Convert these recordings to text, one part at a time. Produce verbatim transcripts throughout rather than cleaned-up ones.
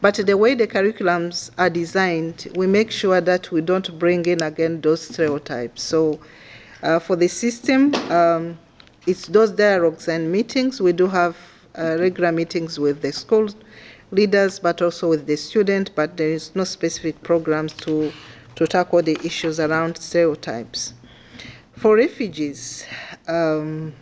But the way the curriculums are designed, we make sure that we don't bring in again those stereotypes. So uh, for the system, um, it's those dialogues and meetings. We do have uh, regular meetings with the school leaders, but also with the student, but there is no specific programs to, to tackle the issues around stereotypes. For refugees, um,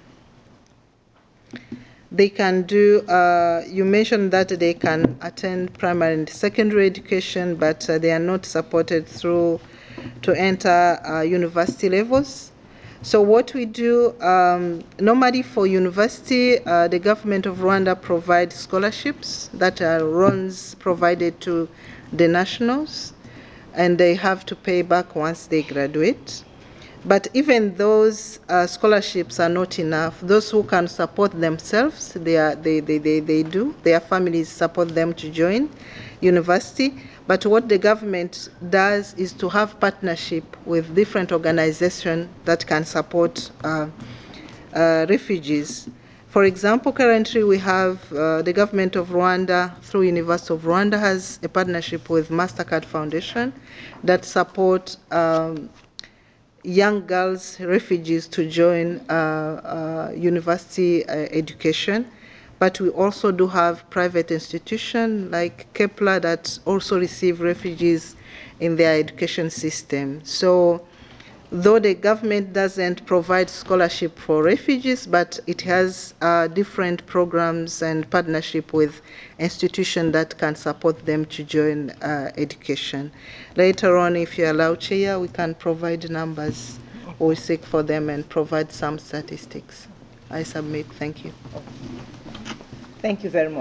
they can do, uh, you mentioned that they can attend primary and secondary education, but uh, they are not supported through to enter uh, university levels. So what we do, um, normally for university, uh, the government of Rwanda provides scholarships that are loans provided to the nationals, and they have to pay back once they graduate. But even those uh, scholarships are not enough. Those who can support themselves, they, are, they, they, they, they do. Their families support them to join university. But what the government does is to have partnership with different organizations that can support uh, uh, refugees. For example, currently we have uh, the government of Rwanda, through University of Rwanda, has a partnership with MasterCard Foundation that support um, young girls, refugees, to join uh, uh, university uh, education. But we also do have private institutions like Kepler that also receive refugees in their education system. So though the government doesn't provide scholarship for refugees, but it has uh, different programs and partnership with institutions that can support them to join uh, education. Later on, if you allow, Chair, we can provide numbers or seek for them and provide some statistics. I submit. Thank you. Thank you very much.